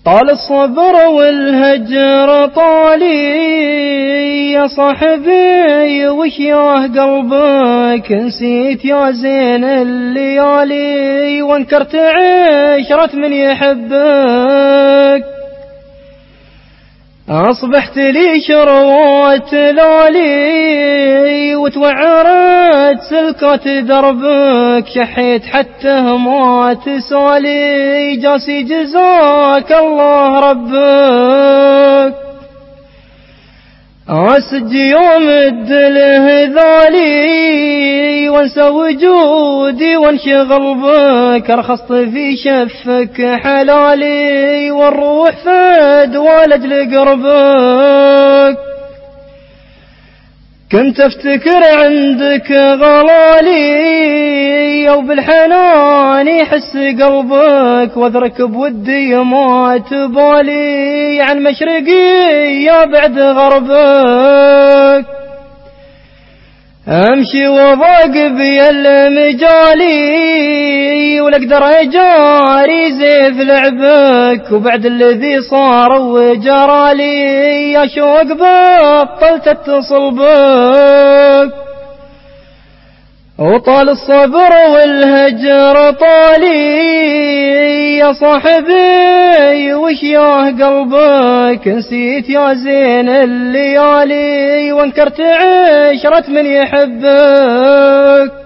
طال الصبر والهجر طالي يا صاحبي وشياه قلبك، نسيت يا زين الليالي وانكرت عشرة من يحبك. أصبحت لي شروات لالي وتوعرت سلكات دربك، شحيت حتى ما تسالي جاسي جزاك الله ربك. أسج يوم الدله ذالي وانسى وجودي وانشغل بك، رخصت في شفك حلالي والروح فد ولجل قربك. كنت افتكر عندك غلالي وبالحنان يحس قلبك، واذرك بودي ما تبالي عن مشرقي يا بعد غربك. امشي وضاق بي المجالي ولا اقدر اجاري زيف لعبك، وبعد الذي صار وجرالي يا شوق بطلت اتصل بك. وطال الصبر والهجر طالي يا صاحبي وشياه قلبك، نسيت يا زين الليالي وانكرت عشرة من يحبك.